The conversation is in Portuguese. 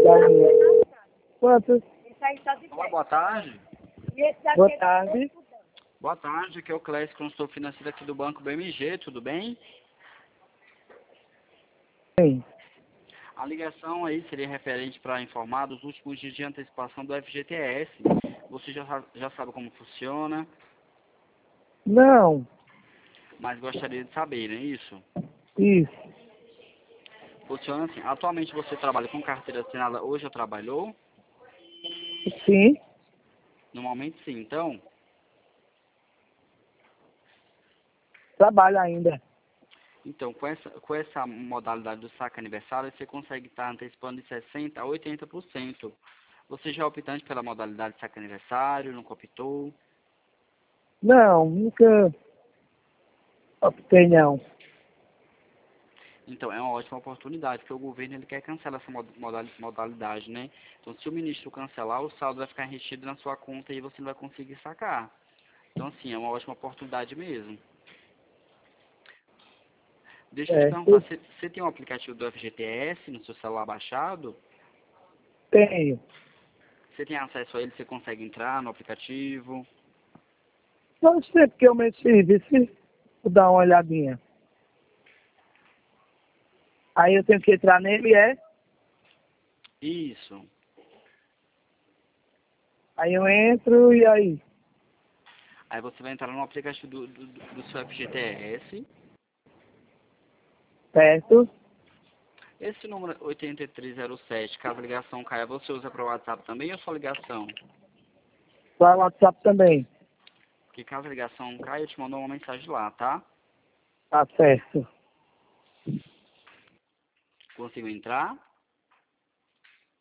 galinha. Quantos? Olá, boa tarde. Boa tarde. Boa tarde, aqui é o Clécio, consultor financeiro aqui do Banco BMG, tudo bem? Sim. A ligação aí seria referente para informar dos últimos dias de antecipação do FGTS. Você já sabe como funciona, Não. mas gostaria de saber, não é isso? Isso. Funciona assim, atualmente você trabalha com carteira assinada ou já trabalhou? Sim. Normalmente sim, então? Trabalho ainda. Então, com essa modalidade do saque aniversário, você consegue estar antecipando de 60% a 80%. Você já é optante pela modalidade de saque aniversário, nunca optou? Não, nunca optei não. Então, é uma ótima oportunidade, porque o governo ele quer cancelar essa modalidade, né? Então, se o ministro cancelar, o saldo vai ficar retido na sua conta e você não vai conseguir sacar. Então, assim, é uma ótima oportunidade mesmo. Deixa eu te perguntar, Certo. você tem um aplicativo do FGTS no seu celular baixado? Tenho. Você tem acesso a ele, você consegue entrar no aplicativo? Não sei porque o meu serviço, vou dar uma olhadinha. Aí eu tenho que entrar nele, é? Isso. Aí eu entro e aí? Aí você vai entrar no aplicativo do seu FGTS. Certo. Esse número 8307, caso a ligação caia, você usa para o WhatsApp também ou só ligação? Para o WhatsApp também. Porque caso a ligação caia, eu te mando uma mensagem lá, tá? Tá certo. Consigo entrar?